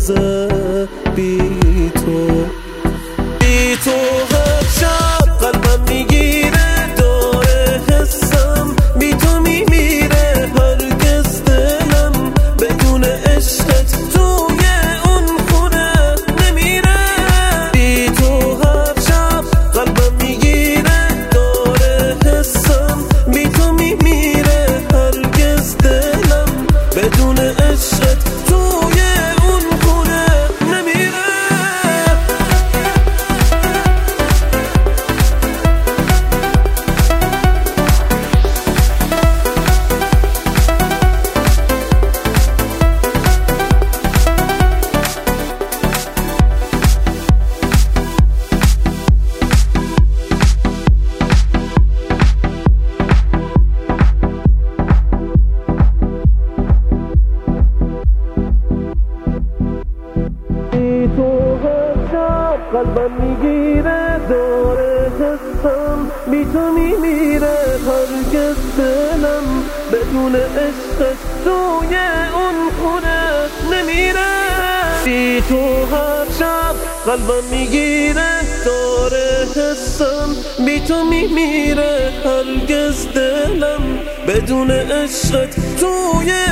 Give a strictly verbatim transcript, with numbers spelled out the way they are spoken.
روزه بی تو بی تو هر شب قلبم میگیره داره حسم بی تو میمیره هرگز دلم بدون عشقت توی اون خونه نمیره بی تو هر شب قلبم میگیره داره حسم بی تو میمیره هرگز دلم بدون عشقت توی اون خونه نمیره قلبم میگیره داره حسم بی تو میمیره هرگز دلم بدون عشقت توی اون خونه نمیره بی تو هر شب قلبم میگیره داره حسم بی تو میمیره هرگز دلم بدون عشقت توی